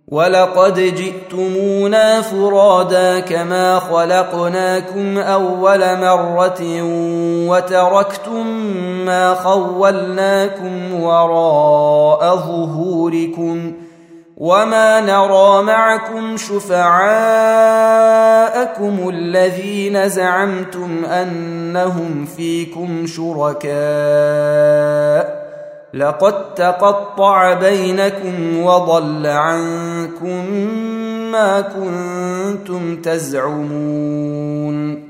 ولقد جئتمونا فرادا كما خلقناكم أول مرة وتركتم ما خولناكم وراء ظهوركم وما نرى معكم شفعاءكم الذين زعمتم أنهم فيكم شركاء لقد تقطع بينكم وضل عنكم ما كنتم تزعمون